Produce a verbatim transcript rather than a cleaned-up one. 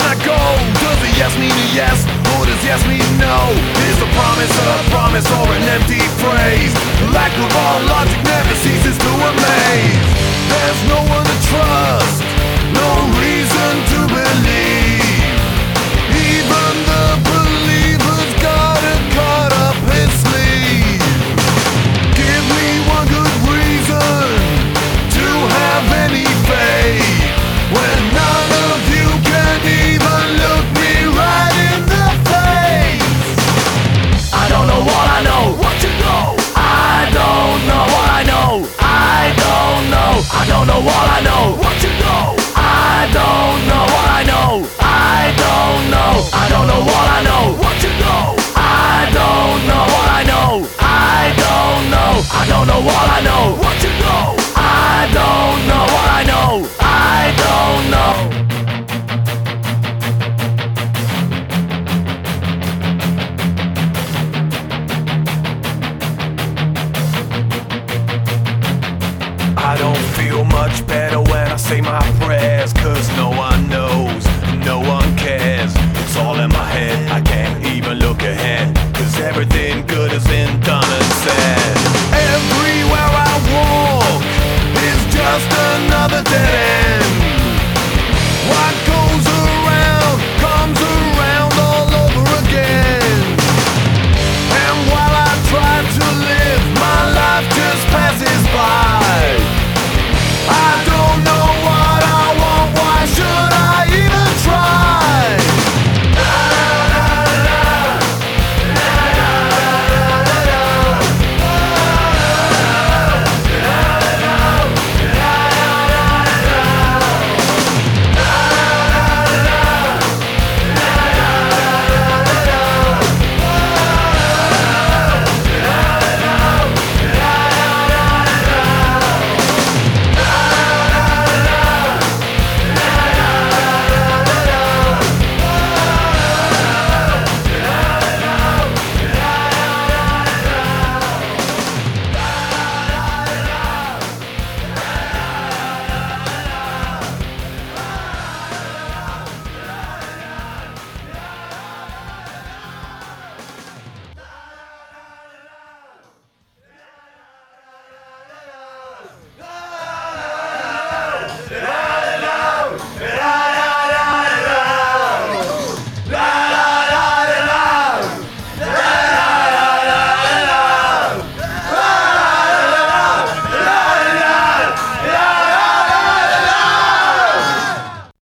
I go? Does a yes mean a yes, or does yes mean no? Is a promise a promise or an empty phrase? The lack of all logic never ceases to amaze. There's no one to trust, no reason to believe. Even the believer's got it caught up his sleeve. Give me one good reason to have any faith, when none of you can even look me right in the face. I don't know what I know, what you know. I don't know what I know. I don't know. I don't know what I know, what you know. I don't know what I know. I don't know. I don't know what I know, what you know. I don't know what I know. I don't know. I don't know what I know, what you know. I don't know what I know. I don't know. I don't feel much better when I say my prayers, 'cause no